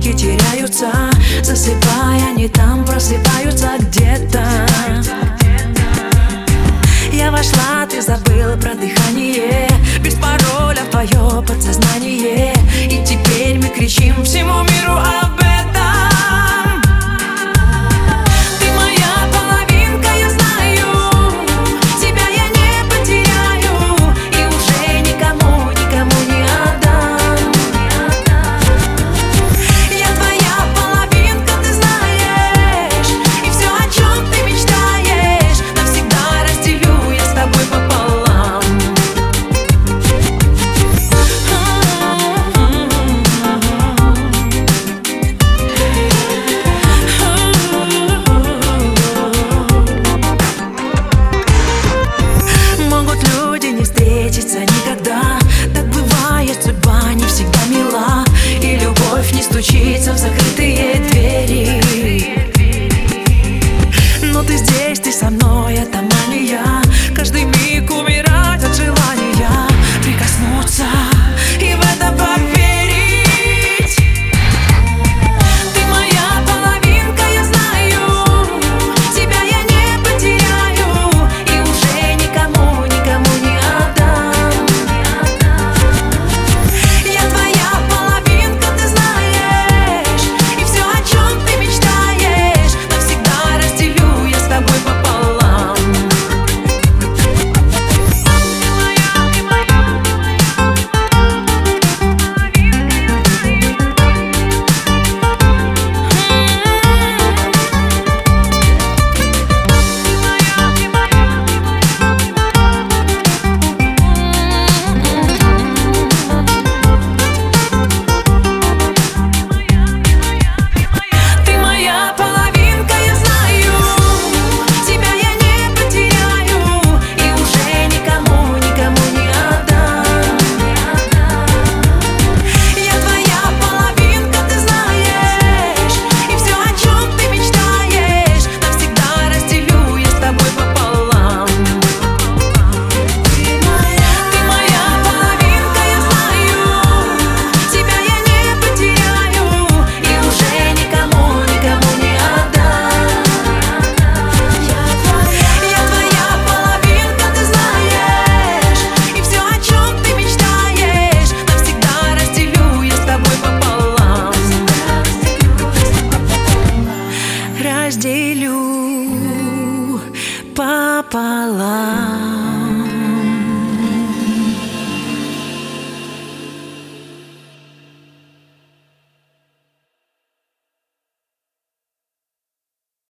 звуки теряются, засыпая, они там просыпаются где-то. Я вошла, ты забыл про дыхание, без пароля в твое подсознание. И теперь мы кричим всему миру об этом. Ты моя половинка, я знаю, тебя я не потеряю и уже никому, никому не отдам. Я твоя половинка, ты знаешь, и все, о чем ты мечтаешь, навсегда разделю я с тобой пополам. Могут люди не встретиться никогда, так бывает, судьба не всегда мила, и любовь не стучится в закрытые двери. Но ты здесь, ты со мной, это мания, каждый миг умирать от желания прикоснуться и в это поверить. Ты моя половинка, я знаю, тебя я не потеряю и уже никому, никому не отдам. Я твоя половинка, ты знаешь, и все, о чем ты мечтаешь, навсегда разделю я с тобой пополам. Ты моя половинка, я знаю, тебя я не потеряю и уже никому, никому не отдам. Я твоя половинка, ты знаешь, и все, о чем ты мечтаешь, навсегда разделю я с тобой пополам. Ты моя половинка, я знаю, тебя я не потеряю и уже никому, никому не отдам. Я твоя половинка, ты знаешь, и все, о чем ты мечтаешь, навсегда разделю я с тобой пополам. Разделю пополам.